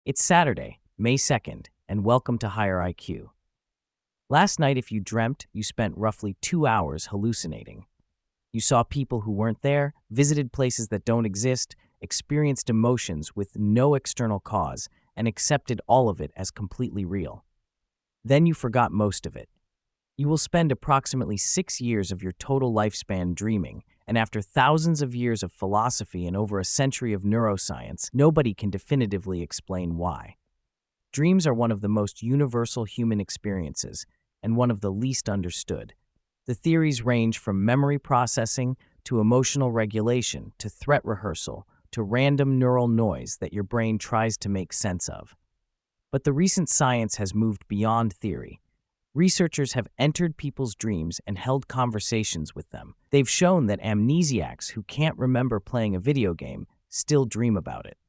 It's Saturday, May 2nd, and welcome to Higher IQ. Last night, if you dreamt, you spent roughly 2 hours hallucinating. You saw people who weren't there, visited places that don't exist, experienced emotions with no external cause, and accepted all of it as completely real. Then you forgot most of it. You will spend approximately 6 years of your total lifespan dreaming, and after thousands of years of philosophy and over a century of neuroscience, nobody can definitively explain why. Dreams are one of the most universal human experiences and one of the least understood. The theories range from memory processing to emotional regulation to threat rehearsal to random neural noise that your brain tries to make sense of. But the recent science has moved beyond theory. Researchers have entered people's dreams and held conversations with them. They've shown that amnesiacs who can't remember playing a video game still dream about it.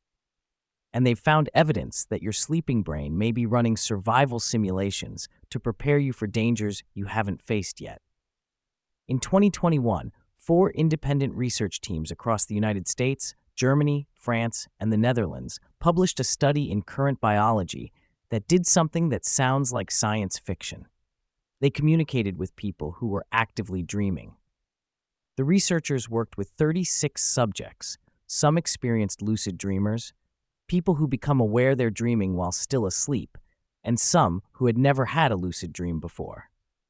And they've found evidence that your sleeping brain may be running survival simulations to prepare you for dangers you haven't faced yet. In 2021, 4 independent research teams across the United States, Germany, France, and the Netherlands published a study in Current Biology that did something that sounds like science fiction. They communicated with people who were actively dreaming. The researchers worked with 36 subjects. Some experienced lucid dreamers, people who become aware they're dreaming while still asleep, and some who had never had a lucid dream before.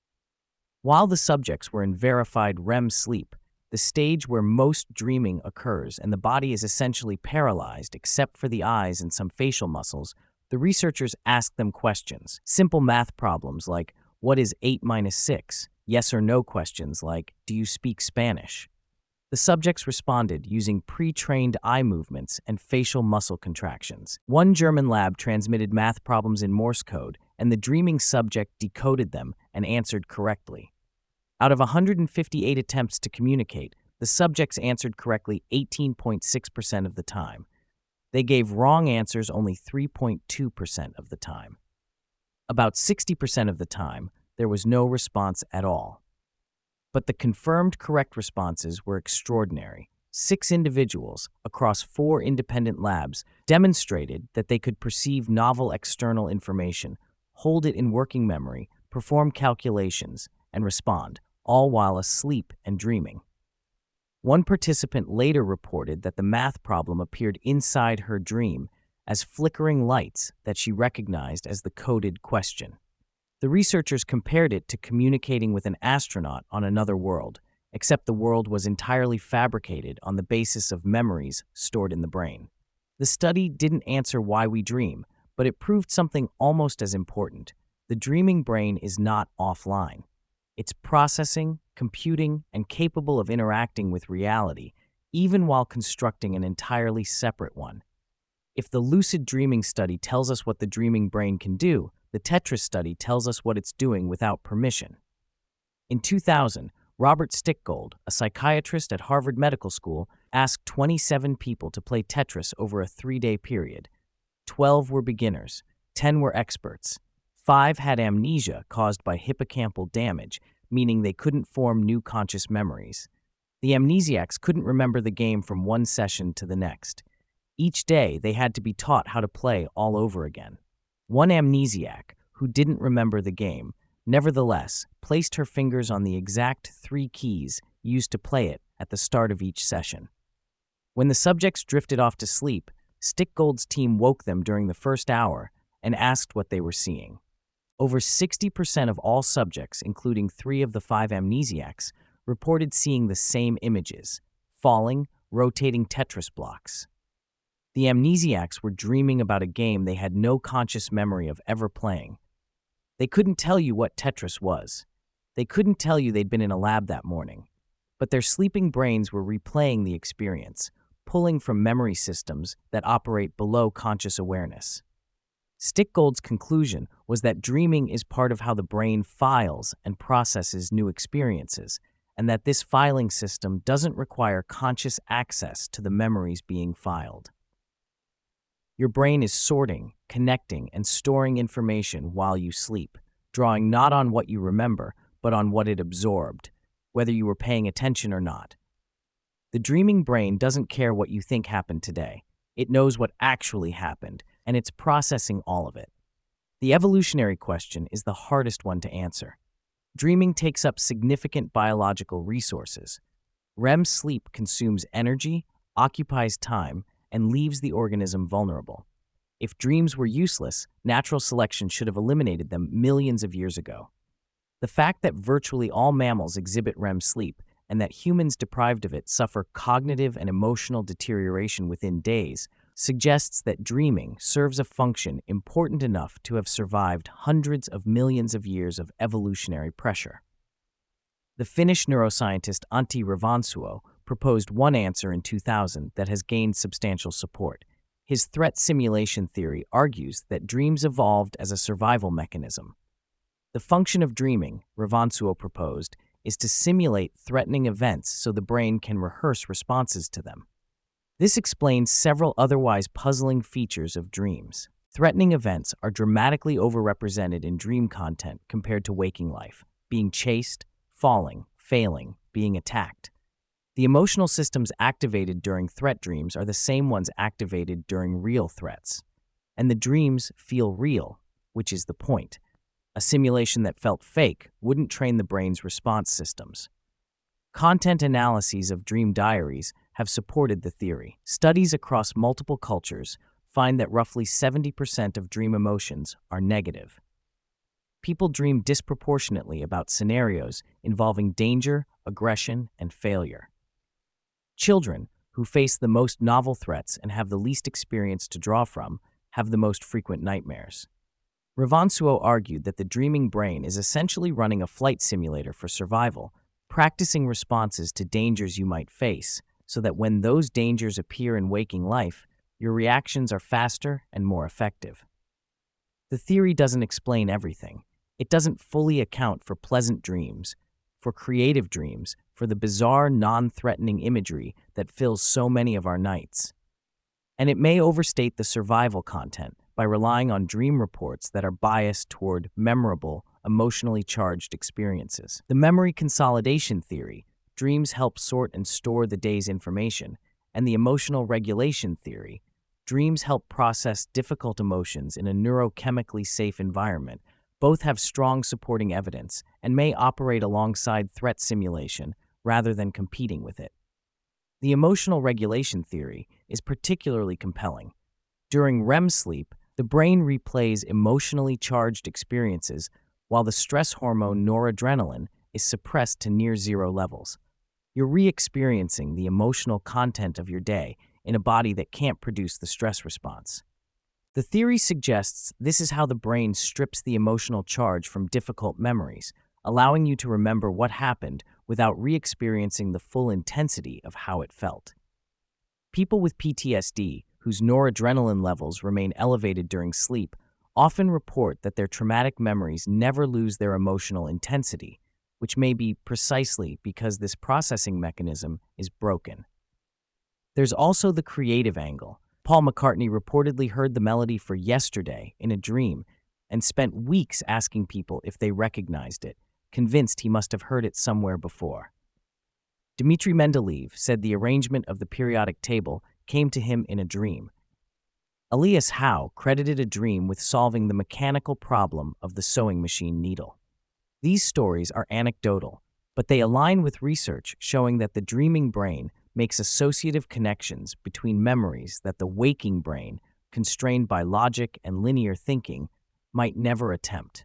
While the subjects were in verified REM sleep, the stage where most dreaming occurs and the body is essentially paralyzed except for the eyes and some facial muscles, the researchers asked them questions, simple math problems like, what is 8 minus 6? Yes or no questions like, do you speak Spanish? The subjects responded using pre-trained eye movements and facial muscle contractions. One German lab transmitted math problems in Morse code, and the dreaming subject decoded them and answered correctly. Out of 158 attempts to communicate, the subjects answered correctly 18.6% of the time. They gave wrong answers only 3.2% of the time. About 60% of the time, there was no response at all. But the confirmed correct responses were extraordinary. 6 individuals across 4 independent labs demonstrated that they could perceive novel external information, hold it in working memory, perform calculations, and respond, all while asleep and dreaming. One participant later reported that the math problem appeared inside her dream as flickering lights that she recognized as the coded question. The researchers compared it to communicating with an astronaut on another world, except the world was entirely fabricated on the basis of memories stored in the brain. The study didn't answer why we dream, but it proved something almost as important. The dreaming brain is not offline. It's processing, computing, and capable of interacting with reality, even while constructing an entirely separate one. If the lucid dreaming study tells us what the dreaming brain can do, the Tetris study tells us what it's doing without permission. In 2000, Robert Stickgold, a psychiatrist at Harvard Medical School, asked 27 people to play Tetris over a 3-day period. 12 were beginners, 10 were experts. 5 had amnesia caused by hippocampal damage, meaning they couldn't form new conscious memories. The amnesiacs couldn't remember the game from one session to the next. Each day, they had to be taught how to play all over again. One amnesiac, who didn't remember the game, nevertheless placed her fingers on the exact 3 keys used to play it at the start of each session. When the subjects drifted off to sleep, Stickgold's team woke them during the first hour and asked what they were seeing. Over 60% of all subjects, including 3 of the 5 amnesiacs, reported seeing the same images: falling, rotating Tetris blocks. The amnesiacs were dreaming about a game they had no conscious memory of ever playing. They couldn't tell you what Tetris was. They couldn't tell you they'd been in a lab that morning. But their sleeping brains were replaying the experience, pulling from memory systems that operate below conscious awareness. Stickgold's conclusion was that dreaming is part of how the brain files and processes new experiences, and that this filing system doesn't require conscious access to the memories being filed. Your brain is sorting, connecting, and storing information while you sleep, drawing not on what you remember, but on what it absorbed, whether you were paying attention or not. The dreaming brain doesn't care what you think happened today. It knows what actually happened, and it's processing all of it. The evolutionary question is the hardest one to answer. Dreaming takes up significant biological resources. REM sleep consumes energy, occupies time, and leaves the organism vulnerable. If dreams were useless, natural selection should have eliminated them millions of years ago. The fact that virtually all mammals exhibit REM sleep and that humans deprived of it suffer cognitive and emotional deterioration within days suggests that dreaming serves a function important enough to have survived hundreds of millions of years of evolutionary pressure. The Finnish neuroscientist Antti Revonsuo proposed one answer in 2000 that has gained substantial support. His threat simulation theory argues that dreams evolved as a survival mechanism. The function of dreaming, Revonsuo proposed, is to simulate threatening events so the brain can rehearse responses to them. This explains several otherwise puzzling features of dreams. Threatening events are dramatically overrepresented in dream content compared to waking life: being chased, falling, failing, being attacked. The emotional systems activated during threat dreams are the same ones activated during real threats. And the dreams feel real, which is the point. A simulation that felt fake wouldn't train the brain's response systems. Content analyses of dream diaries have supported the theory. Studies across multiple cultures find that roughly 70% of dream emotions are negative. People dream disproportionately about scenarios involving danger, aggression, and failure. Children, who face the most novel threats and have the least experience to draw from, have the most frequent nightmares. Revonsuo argued that the dreaming brain is essentially running a flight simulator for survival, practicing responses to dangers you might face, so that when those dangers appear in waking life, your reactions are faster and more effective. The theory doesn't explain everything. It doesn't fully account for pleasant dreams, for creative dreams, for the bizarre, non-threatening imagery that fills so many of our nights. And it may overstate the survival content by relying on dream reports that are biased toward memorable, emotionally charged experiences. The memory consolidation theory, dreams help sort and store the day's information, and the emotional regulation theory, dreams help process difficult emotions in a neurochemically safe environment, both have strong supporting evidence and may operate alongside threat simulation rather than competing with it. The emotional regulation theory is particularly compelling. During REM sleep, the brain replays emotionally charged experiences while the stress hormone noradrenaline is suppressed to near zero levels. You're re-experiencing the emotional content of your day in a body that can't produce the stress response. The theory suggests this is how the brain strips the emotional charge from difficult memories, allowing you to remember what happened without re-experiencing the full intensity of how it felt. People with PTSD, whose noradrenaline levels remain elevated during sleep, often report that their traumatic memories never lose their emotional intensity, which may be precisely because this processing mechanism is broken. There's also the creative angle. Paul McCartney reportedly heard the melody for Yesterday in a dream and spent weeks asking people if they recognized it, convinced he must have heard it somewhere before. Dmitry Mendeleev said the arrangement of the periodic table came to him in a dream. Elias Howe credited a dream with solving the mechanical problem of the sewing machine needle. These stories are anecdotal, but they align with research showing that the dreaming brain makes associative connections between memories that the waking brain, constrained by logic and linear thinking, might never attempt.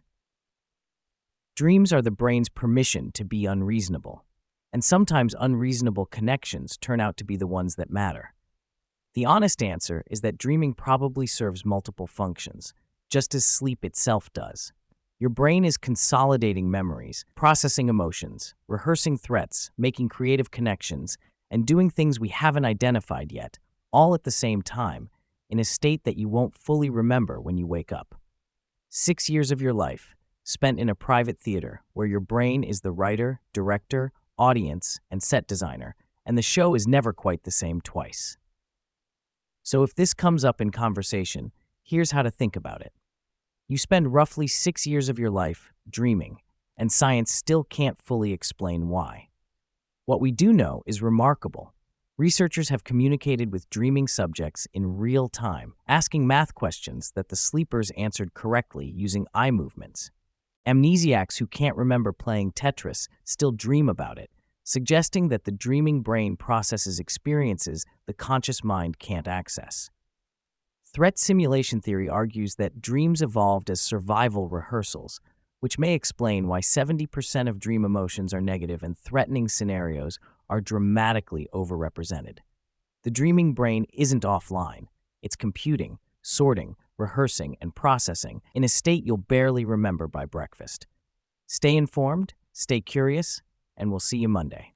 Dreams are the brain's permission to be unreasonable, and sometimes unreasonable connections turn out to be the ones that matter. The honest answer is that dreaming probably serves multiple functions, just as sleep itself does. Your brain is consolidating memories, processing emotions, rehearsing threats, making creative connections, and doing things we haven't identified yet, all at the same time, in a state that you won't fully remember when you wake up. 6 years of your life, spent in a private theater where your brain is the writer, director, audience, and set designer, and the show is never quite the same twice. So if this comes up in conversation, here's how to think about it. You spend roughly 6 years of your life dreaming, and science still can't fully explain why. What we do know is remarkable. Researchers have communicated with dreaming subjects in real time, asking math questions that the sleepers answered correctly using eye movements. Amnesiacs who can't remember playing Tetris still dream about it, suggesting that the dreaming brain processes experiences the conscious mind can't access. Threat simulation theory argues that dreams evolved as survival rehearsals, which may explain why 70% of dream emotions are negative and threatening scenarios are dramatically overrepresented. The dreaming brain isn't offline. It's computing, sorting, rehearsing, and processing in a state you'll barely remember by breakfast. Stay informed, stay curious, and we'll see you Monday.